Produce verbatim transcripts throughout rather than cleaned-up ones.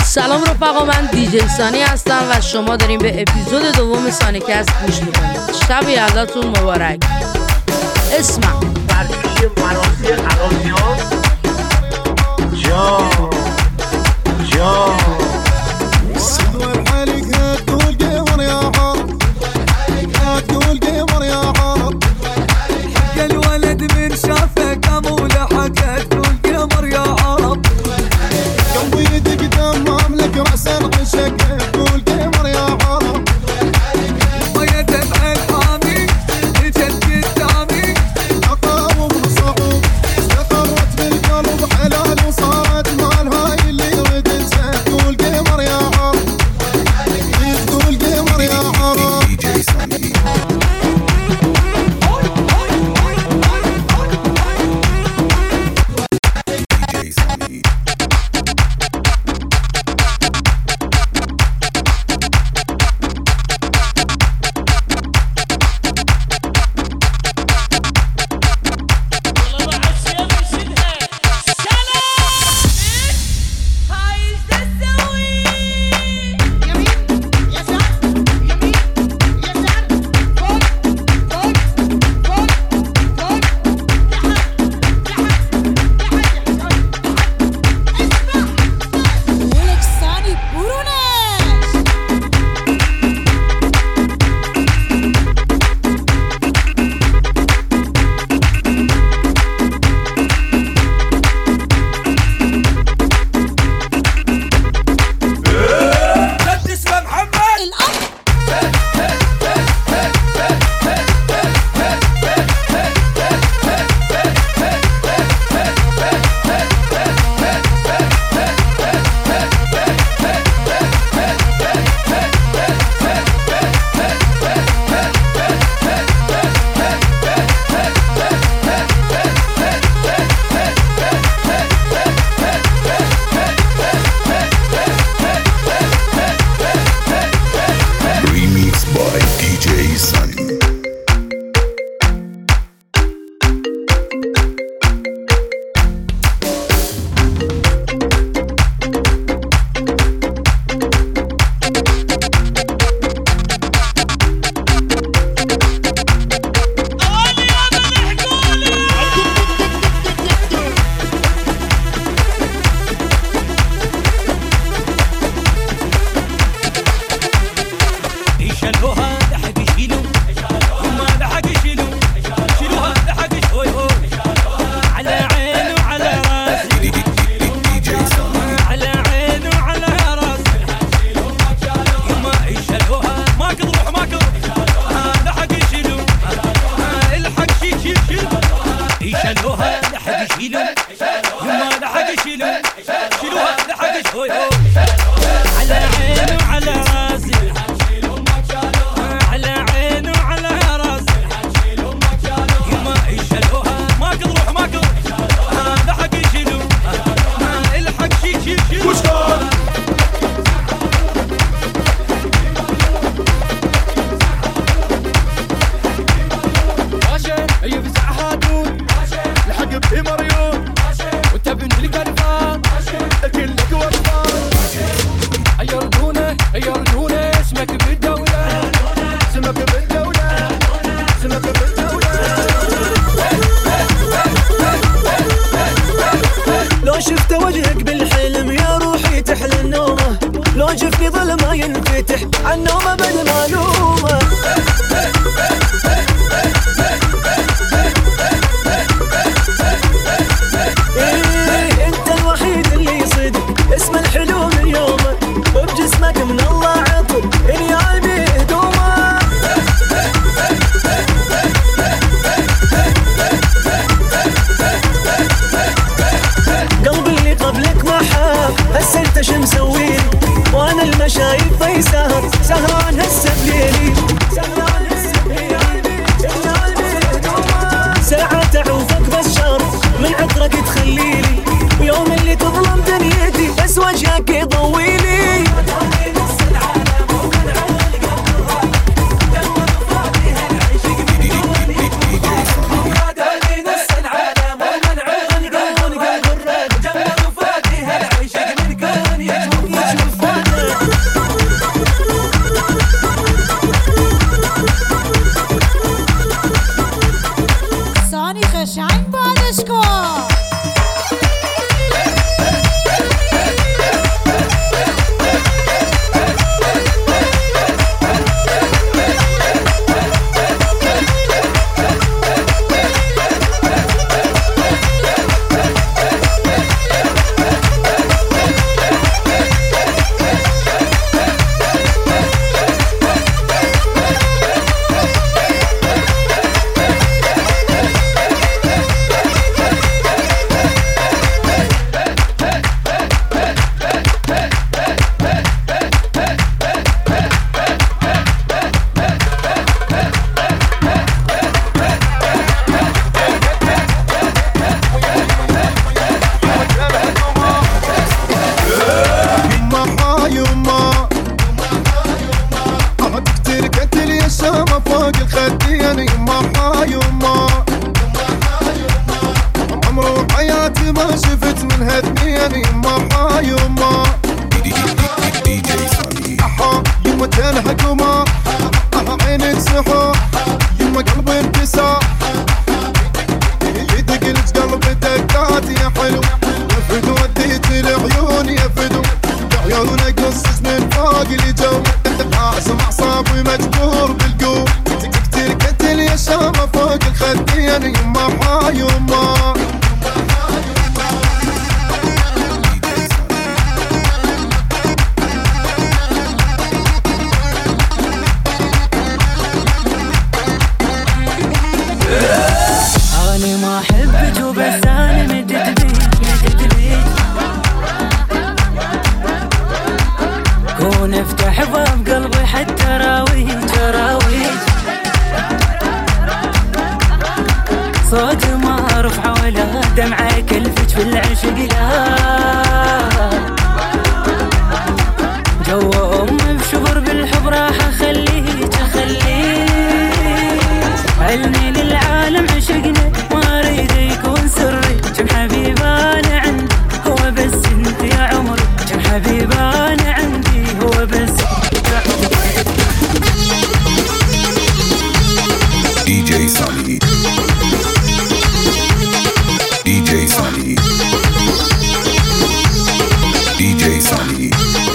سلام رفقا، من دیجی سانی هستم و شما داریم به اپیزود دوم سانیکست گوش میکنید. شب یلداتون مبارک. اسمم برگشت مراسی خرابیان جا جا صدور حالك هتقول قمر يا عرب، هتقول قمر يا عرب، حق الولد من شافك اموله حق هتقول قمر يا عرب، قلبي يدق دمام لك رأسا عشق هتقول قمر يا عرب، ويا دمع الحامي جت قدامي عقاب وصعوب استقرت بالقلب حلال وصارت مال هاي اللي يريد انسى تقول قمر يا عرب، تقول قمر يا عرب. ديجي ساني يا فوق لي جو لازم اعصابي مجبور بالقوم تقتل قتل يا شامة فوق الخدين يما حا يما أنا ما أحبك وبس أنا مدت بيك مدت بيك كون افتح باب قلبي حتى راويك راويك صوت ما أرفع ولا دمعة كلفت في العشق لا جو أمي بشبر بالحب راح أخليك أخليك علمي للعالم عشقنا ما أريد يكون سري كم حبيب أنا عندي هو بس أنت يا عمري كم حبيب أنا عندي هو بس دي جي Sunny دي جي Sunny دي جي Sunny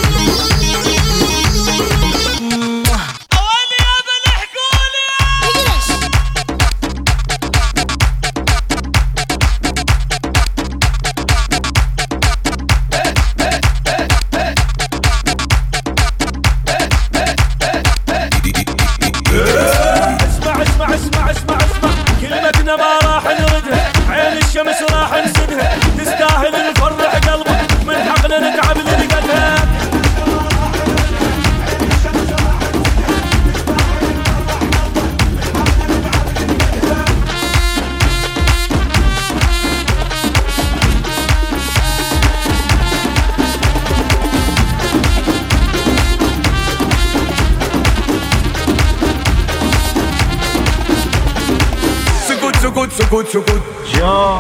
سكوت سكوت سكوت جو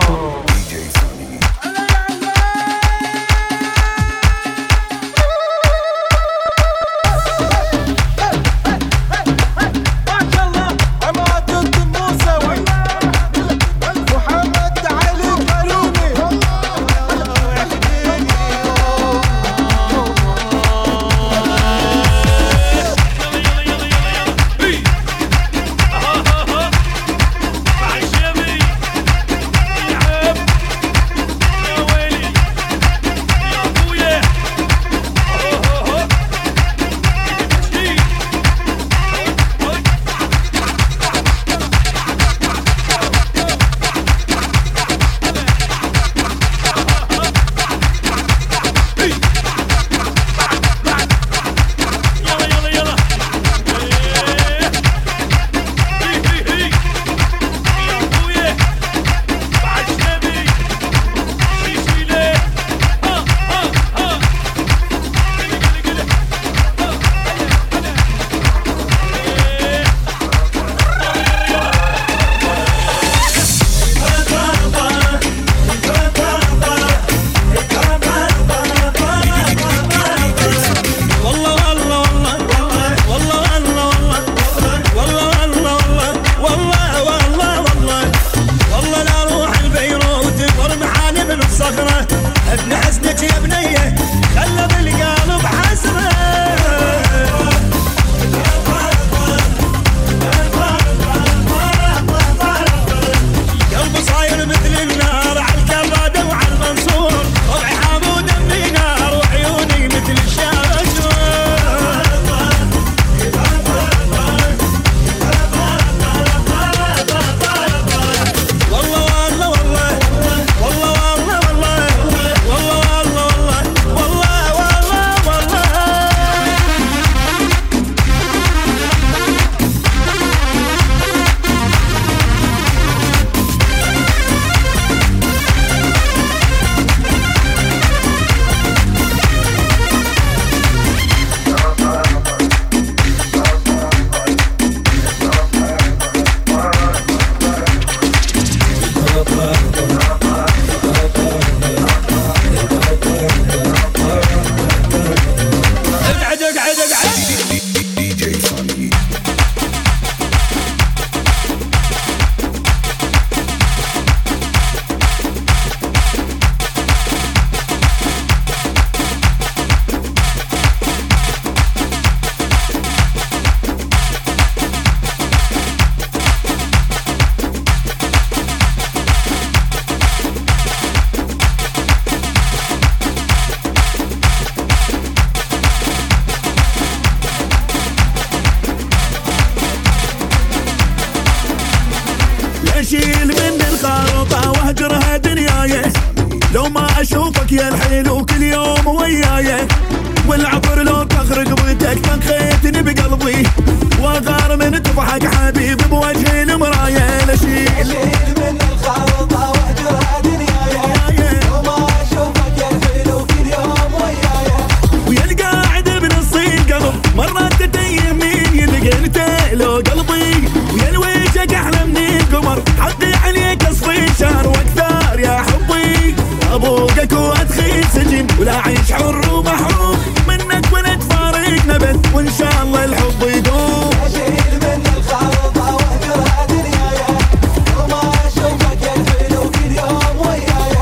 يا الحلو كل يوم وياي، والعطر لو تخرج بيتك تنخيتني بقلبي، واغار من تضحك حبيبي بوجه المراية. لشيل من الخلطة واهجرها دنياي، وما اشوفك يا الحلو كل يوم وياي، ويا القاعد بنص القلب مرات تتيمين يلقيت له قلبي، ويا الوجهك احلى من القمر حطي عليك اصفي شهر واكثر يا حبي، ابوقك وادخل سجن ولا عيش حر ومحروم منك ولا تفارقنا بس وان شاء الله الحب يدوم. اشيل من الخلطة واهجرها دنياي، وما اشوفك يا الحلو كل يوم وياي.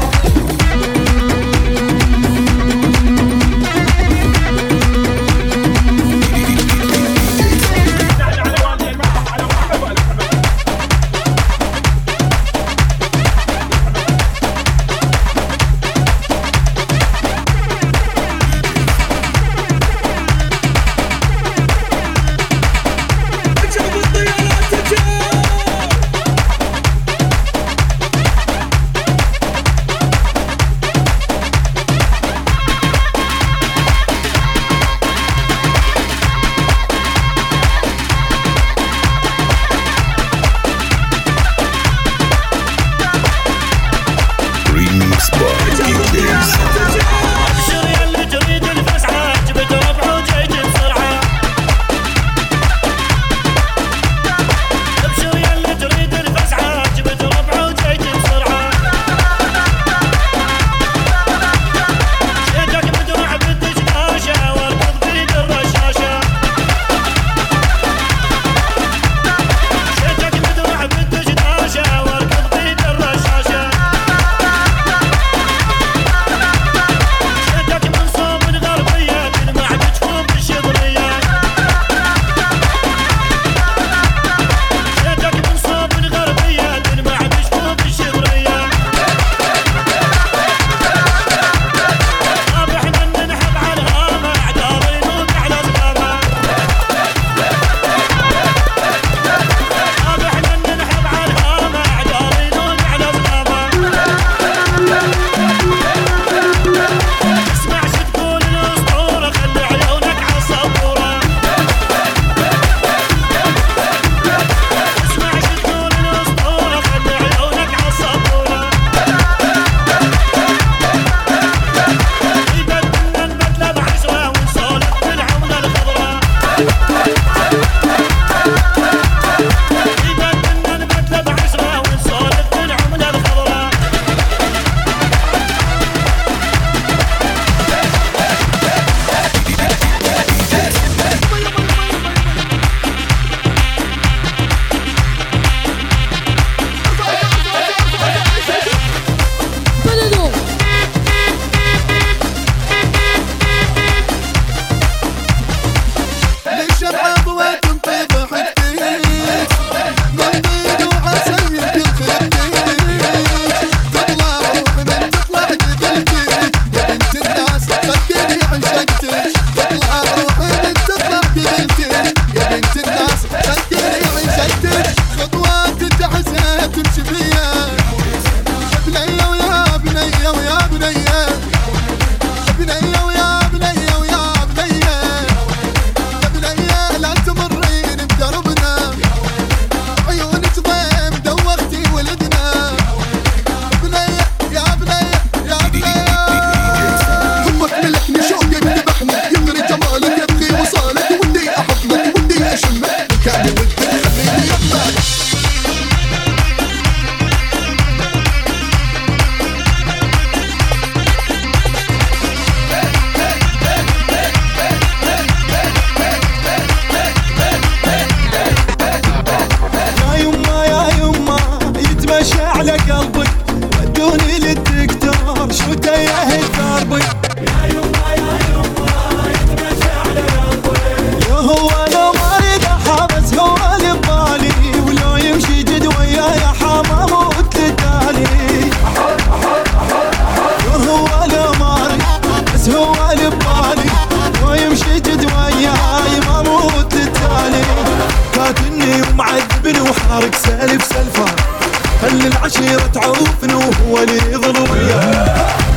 وحارق سالف سلفان، خلي العشيرة تعوفني وهو اللي يظل وياه.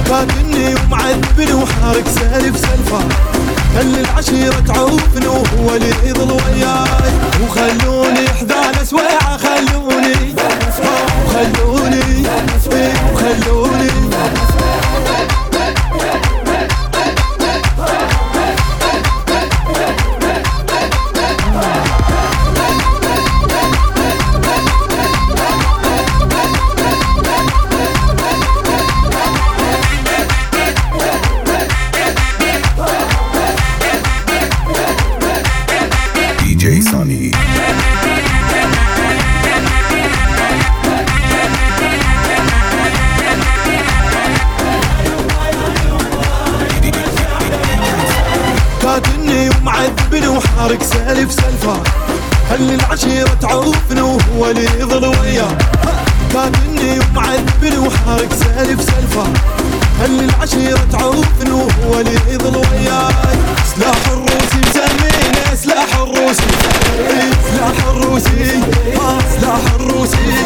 قاتلني ومعذبني وحارق سالف سلفة، خلي العشيرة تعوفني وهو اللي يضل وياي، وخلوني حذان سويعة خلوني وخلوني وخلوني D J Sunny. قاتلني ومعذبني وحارق سالف سلفة، خلي العشيرة تعوفني وهو اللي يضل وياه، قاتلني ومعذبني وحارق سالف سلفة، خلي العشيرة تعوفني وهو اللي يضل وياي. سلاح الروسي مسمينه سلاح الروسي، سلاح الروسي آه سلاح الروسي.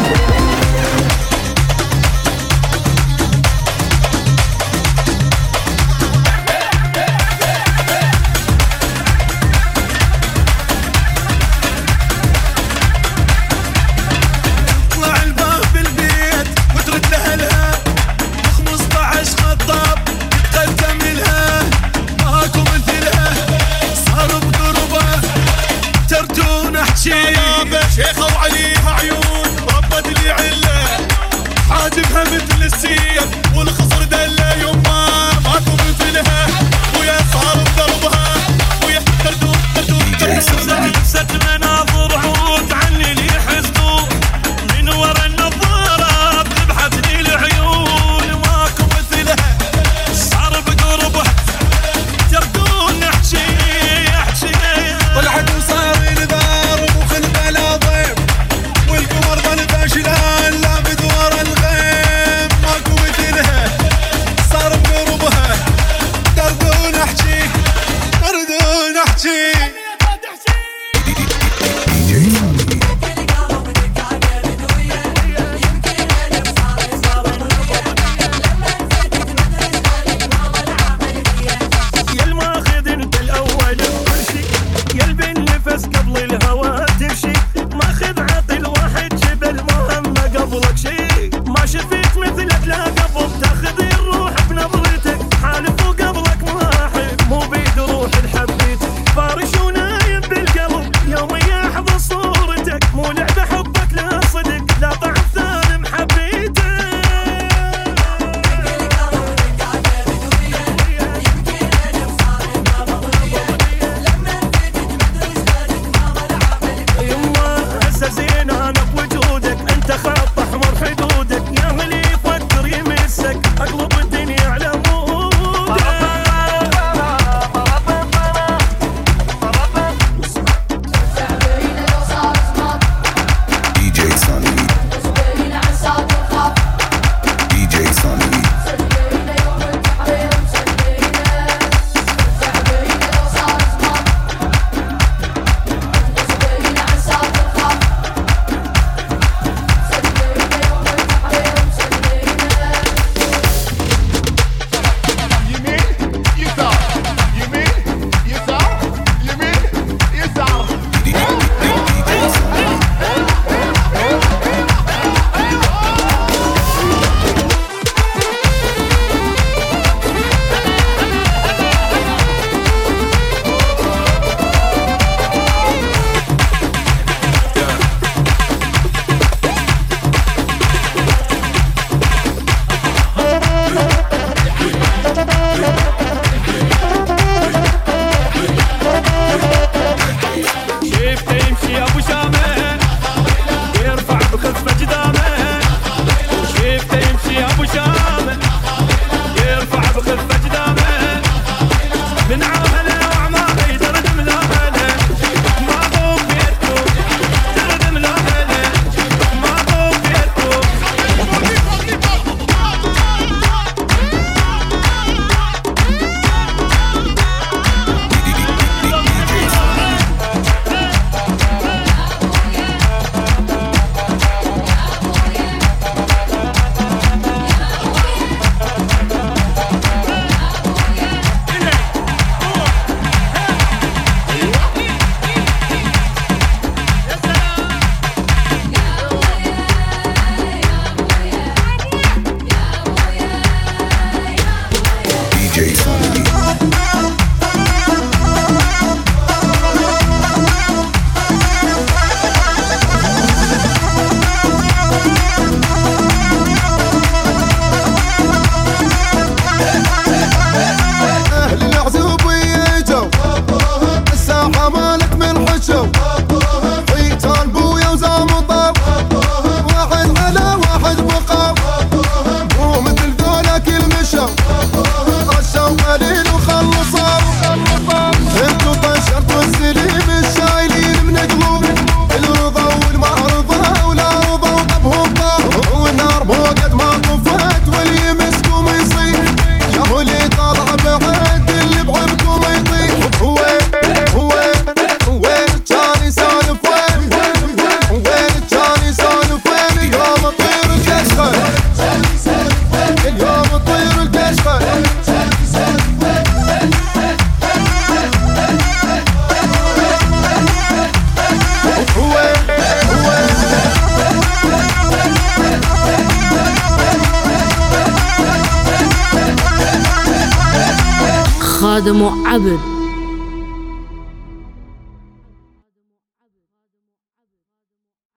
اطلع الباب بالبيت وترد لها خمسطعش خطاب يتقدم لها، ماكو مثلها فادم وعبد